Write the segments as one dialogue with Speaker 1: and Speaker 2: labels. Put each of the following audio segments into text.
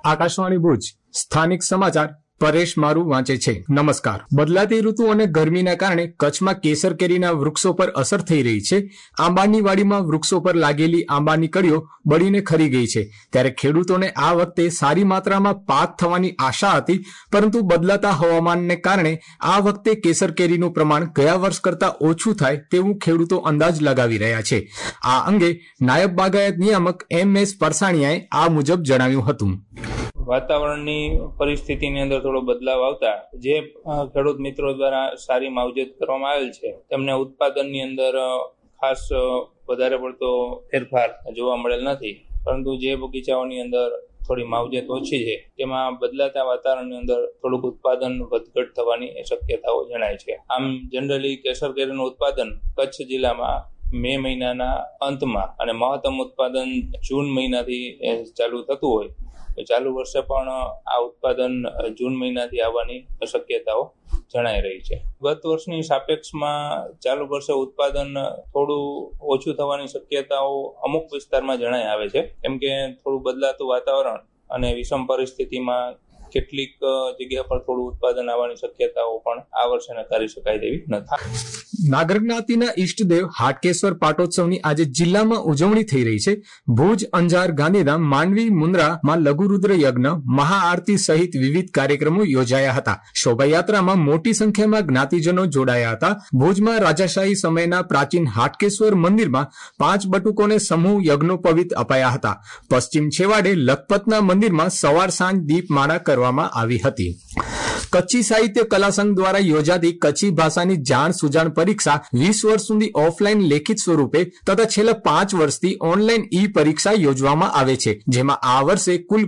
Speaker 1: આકાશવાણી ભુજ સ્થાનિક સમાચાર પરેશ મારું વાંચે છે। નમસ્કાર। બદલાતી ઋતુ અને ગરમીના કારણે કચ્છમાં કેસર કેરીના વૃક્ષો પર અસર થઈ રહી છે। આંબાની વાડીમાં વૃક્ષો પર લાગેલી આંબાની કળીઓ બળીને ખરી ગઈ છે, ત્યારે ખેડૂતોને આ વખતે સારી માત્રામાં પાક થવાની આશા હતી, પરંતુ બદલાતા હવામાનને કારણે આ વખતે કેસર કેરીનું પ્રમાણ ગયા વર્ષ કરતા ઓછું થાય તેવું ખેડૂતો અંદાજ લગાવી રહ્યા છે। આ અંગે નાયબ બાગાયત નિયામક MS પરસાણીયાએ આ મુજબ જણાવ્યું હતું।
Speaker 2: વાતાવરણની પરિસ્થિતિની અંદર થોડો બદલાવ આવતા જે ખેડૂત મિત્રો દ્વારા સારી માવજત કરવામાં આવેલ છે તેમને ઉત્પાદનની અંદર ખાસ વધારે પડતો ફેરફાર જોવા મળેલ નથી, પરંતુ જે બગીચાઓની અંદર થોડી માવજત ઓછી છે તેમાં બદલાતા વાતાવરણની અંદર થોડુંક ઉત્પાદન વધઘટ થવાની શક્યતાઓ જણાય છે। આમ જનરલી કેસર કેરીનું ઉત્પાદન કચ્છ જિલ્લામાં મે મહિનાના અંતમાં અને મહત્તમ ઉત્પાદન જૂન મહિનાથી ચાલુ થતું હોય, ચાલુ વર્ષે પણ આ ઉત્પાદન જૂન મહિનાથી આવવાની શક્યતાઓ જણાઈ રહી છે। ગત વર્ષની સાપેક્ષમાં ચાલુ વર્ષે ઉત્પાદન થોડું ઓછું થવાની શક્યતાઓ અમુક વિસ્તારમાં જણાઈ આવે છે, કેમ કે થોડું બદલાતું વાતાવરણ અને વિષમ પરિસ્થિતિમાં કેટલીક જગ્યા પર થોડું ઉત્પાદન આવવાની શક્યતાઓ પણ આ વર્ષે નકારી શકાય તેવી નથી।
Speaker 1: નાગર જ્ઞાતિના ઈષ્ટદેવ હાટકેશ્વર પાટોત્સવની આજે જિલ્લામાં ઉજવણી થઈ રહી છે। ભુજ, અંજાર, ગાંધીધામ, માંડવી, મુન્દ્રામાં લઘુરુદ્ર યજ્ઞ, મહાઆરતી સહિત વિવિધ કાર્યક્રમો યોજાયા હતા। શોભાયાત્રામાં મોટી સંખ્યામાં જ્ઞાતિજનો જોડાયા હતા। ભુજમાં રાજાશાહી સમયના પ્રાચીન હાટકેશ્વર મંદિરમાં 5 બટુકોને સમૂહ યજ્ઞોપવિત અપાયા હતા। પશ્ચિમ છેવાડે લખપતના મંદિરમાં સવાર સાંજ દીપમાળા કરવામાં આવી હતી। કચ્છી સાહિત્ય કલા સંઘ દ્વારા યોજાતી કચ્છી ભાષાની જાણ સુજાણ પરીક્ષા 20 વર્ષ સુધી ઓફલાઈન લેખિત સ્વરૂપે તથા છેલ્લા 5 વર્ષથી ઓનલાઈન ઈ પરીક્ષા યોજવામાં આવે છે, જેમાં આ વર્ષે કુલ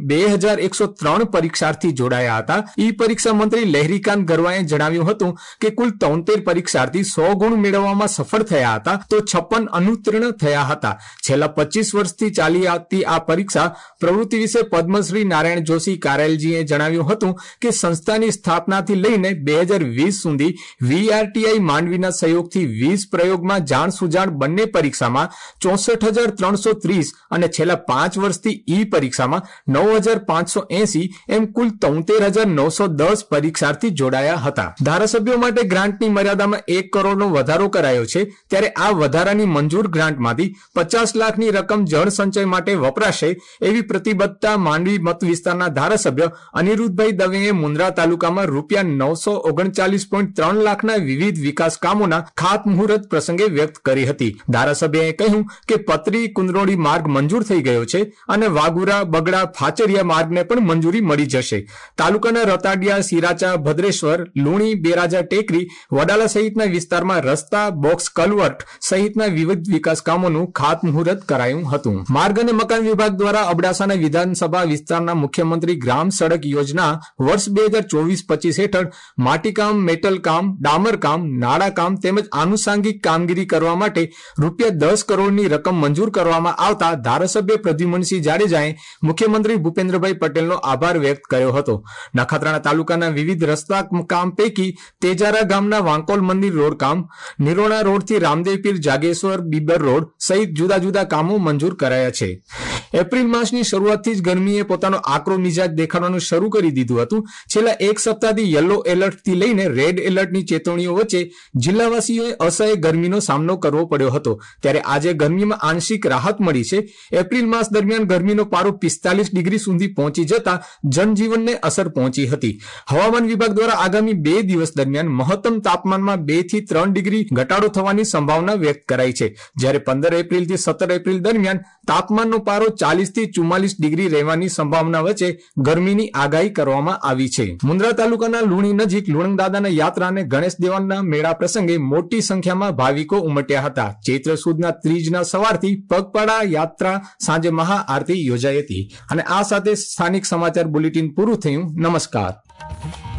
Speaker 1: 2103 પરીક્ષાર્થી જોડાયા હતા। ઈ પરીક્ષા મંત્રી લહેરીકાંત ગરવાએ જણાવ્યું હતું કે કુલ 73 પરીક્ષાર્થી 100 ગુણ મેળવવામાં સફળ થયા હતા, તો 56 અનુત્તીર્ણ થયા હતા। છેલ્લા 25 વર્ષથી ચાલી આવતી આ પરીક્ષા પ્રવૃત્તિ વિશે પદ્મશ્રી નારાયણ જોશી કારેલજીએ જણાવ્યું હતું કે સંસ્થાની સ્થાપનાથી લઈને 2020 સુધી VRTI માંડવીના સહયોગથી 20 પ્રયોગમાં જાણ સુજાણ બંને પરીક્ષામાં 64,330 અને છેલ્લા 5 વર્ષથી ઈ પરીક્ષામાં 9,580 એમ કુલ 73,910 પરીક્ષાર્થી જોડાયા હતા। ધારાસભ્યો માટે ગ્રાન્ટની મર્યાદામાં 1 કરોડનો વધારો કરાયો છે, ત્યારે આ વધારાની મંજૂર ગ્રાન્ટમાંથી 50 લાખની રકમ જળ સંચય માટે વપરાશે એવી પ્રતિબદ્ધતા માંડવી મત વિસ્તારના ધારાસભ્ય અનિરુદ્ધભાઈ દવેએ મુન્દ્રા તાલુકામાં ₹939.3 લાખના વિવિધ વિકાસ કામોના ખાતમુહૂર્ત પ્રસંગે વ્યક્ત કરી હતી। ધારાસભ્યએ કહ્યું કે પતરી કુંદરોળી માર્ગ મંજૂર થઈ ગયો છે અને વાગુરા બગડા ફાચરિયા માર્ગને પણ મંજૂરી મળી જશે। તાલુકાના રતાડિયા, સિરાચા, ભદ્રેશ્વર, લુણી, બેરાજા ટેકરી, વડાલા સહિતના વિસ્તારમાં રસ્તા, બોક્સ કલવર્ટ સહિતના વિવિધ વિકાસ કામોનું ખાતમુહૂર્ત કરાયું હતું। માર્ગ અને મકાન વિભાગ દ્વારા અબડાસાના વિધાનસભા વિસ્તારના મુખ્યમંત્રી ગ્રામ સડક યોજના વર્ષ 2024-25 હેઠળ માટીકામ, મેટલકામ, ડામરકામ, નાળાકામ તેમજ આનુષાંગિક કામગીરી કરવા માટે ₹10 કરોડની રકમ મંજૂર કરવામાં આવતા ધારાસભ્ય પ્રદ્યુમનસિંહ જાડેજાએ મુખ્યમંત્રી ભૂપેન્દ્રભાઈ પટેલનો આભાર વ્યક્ત કર્યો હતો। નખત્રાણા તાલુકાના વિવિધ રસ્તા કામ પૈકી તેજારા ગામના વાંકોલ મંદિર રોડ કામ, નિરોણા રોડથી રામદેવપીર જાગેશ્વર બીબર રોડ સહિત જુદા જુદા કામો મંજૂર કરાયા છે। એપ્રિલ માસની શરૂઆતથી જ ગરમીએ પોતાનો આકરો મિજાજ દેખાડવાનું શરૂ કરી દીધું હતું। છેલ્લા એક સપ્તાહથી યલો એલર્ટથી લઈને રેડ એલર્ટની ચેતવણીઓ વચ્ચે જિલ્લાવાસીઓએ અસહ્ય ગરમીનો સામનો કરવો પડ્યો હતો, ત્યારે આજે ગરમીમાં આંશિક રાહત મળી છે। એપ્રિલ માસ દરમિયાન ગરમીનો પારો 45 ડિગ્રી સુધી પહોંચી જતા જનજીવનને અસર પહોંચી હતી। હવામાન વિભાગ દ્વારા આગામી 2 દિવસ દરમિયાન મહત્તમ તાપમાનમાં 2 થી 3 ડિગ્રી ઘટાડો થવાની સંભાવના વ્યક્ત કરાઈ છે, જ્યારે 15 એપ્રિલથી 17 એપ્રિલ દરમિયાન તાપમાનનો પારો 40 થી 44 ડિગ્રી રહેવાની સંભાવના વચ્ચે ગરમીની આગાહી કરવામાં આવી છે। મુન્દ્રા તાલુકાના લુણી નજીક લુણંગદાદાના યાત્રા અને ગણેશ દેવાના મેળા પ્રસંગે મોટી સંખ્યામાં ભાવિકો ઉમટ્યા હતા। ચૈત્ર સુદના ત્રીજના સવારથી પગપાળા યાત્રા, સાંજે મહાઆરતી યોજાઈ હતી। અને આ સાથે સ્થાનિક સમાચાર બુલેટિન પૂરું થયું। નમસ્કાર।